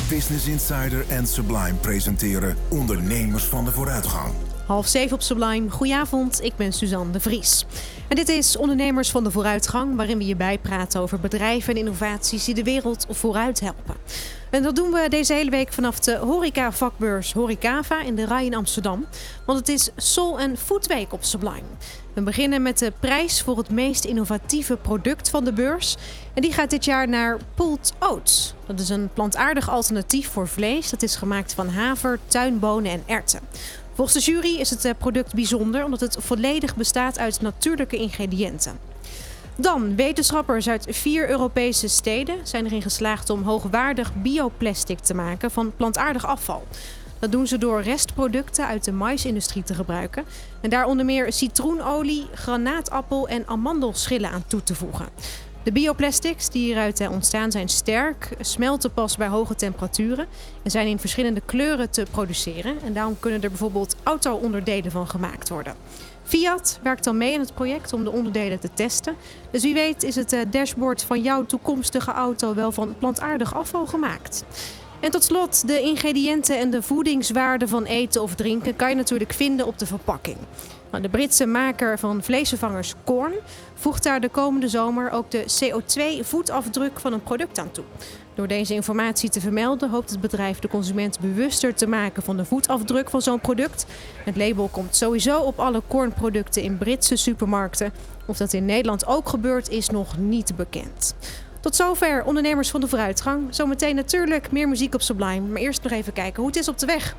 Business Insider en Sublime presenteren Ondernemers van de Vooruitgang. 6:30 op Sublime. Goedenavond, ik ben Suzanne de Vries. En dit is Ondernemers van de Vooruitgang, waarin we je bijpraten over bedrijven en innovaties die de wereld vooruit helpen. En dat doen we deze hele week vanaf de horeca-vakbeurs Horecava in de Rai in Amsterdam. Want het is Soul & Food Week op Sublime. We beginnen met de prijs voor het meest innovatieve product van de beurs. En die gaat dit jaar naar Pulled Oats. Dat is een plantaardig alternatief voor vlees. Dat is gemaakt van haver, tuinbonen en erwten. Volgens de jury is het product bijzonder omdat het volledig bestaat uit natuurlijke ingrediënten. Dan, wetenschappers uit 4 Europese steden zijn erin geslaagd om hoogwaardig bioplastic te maken van plantaardig afval. Dat doen ze door restproducten uit de maïsindustrie te gebruiken. En daar onder meer citroenolie, granaatappel en amandelschillen aan toe te voegen. De bioplastics die hieruit ontstaan zijn sterk, smelten pas bij hoge temperaturen en zijn in verschillende kleuren te produceren. En daarom kunnen er bijvoorbeeld auto-onderdelen van gemaakt worden. Fiat werkt dan mee in het project om de onderdelen te testen. Dus wie weet is het dashboard van jouw toekomstige auto wel van plantaardig afval gemaakt. En tot slot, de ingrediënten en de voedingswaarde van eten of drinken kan je natuurlijk vinden op de verpakking. De Britse maker van vleesvervangers Quorn voegt daar de komende zomer ook de CO2-voetafdruk van een product aan toe. Door deze informatie te vermelden hoopt het bedrijf de consument bewuster te maken van de voetafdruk van zo'n product. Het label komt sowieso op alle Quorn-producten in Britse supermarkten. Of dat in Nederland ook gebeurt is nog niet bekend. Tot zover Ondernemers van de Vooruitgang. Zometeen natuurlijk meer muziek op Sublime. Maar eerst nog even kijken hoe het is op de weg.